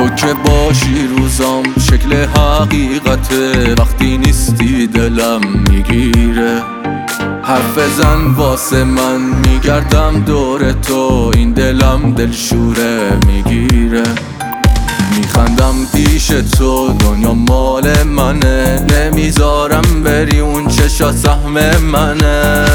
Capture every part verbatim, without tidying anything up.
تو که باشی روزام شکل حقیقته، وقتی نیستی دلم میگیره. حرف زن واسه من میگردم دور تو، این دلم دلشوره میگیره. میخندم پیش تو، دنیا مال منه، نمیذارم بری، اون چشا سهم منه.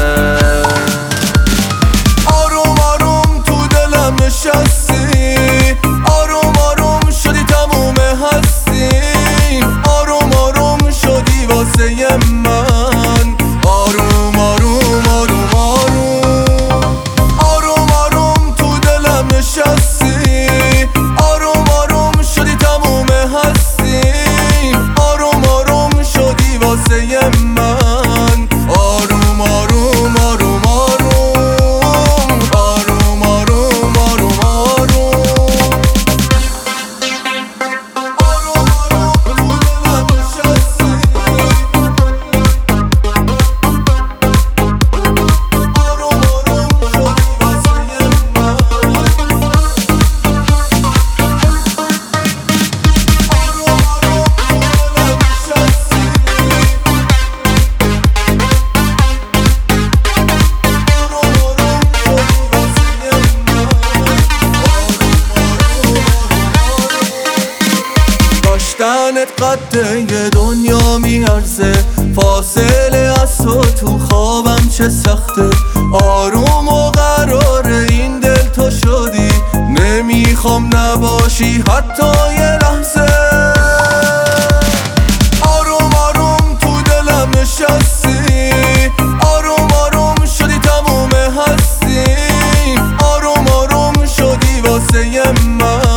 آروم آروم تو دلم نشستی، آروم آروم شدی تموم هستی، آروم آروم شدی واسه من. آروم آروم آروم آروم آروم آروم تو دلم نشستی، آروم آروم شدی تموم هستی، آروم آروم شدی واسه من. آروم آروم آروم آروم آروم آروم آروم آروم داشتنت قد یه دنیا میارزه، فاصله از تو تو خوابم چه سخته. آروم و قراره این دل تو شدی، نمیخوام نباشی حتی یه لحظه. آروم آروم تو دلم نشستی، آروم آروم شدی تموم هستی، آروم آروم شدی واسه من.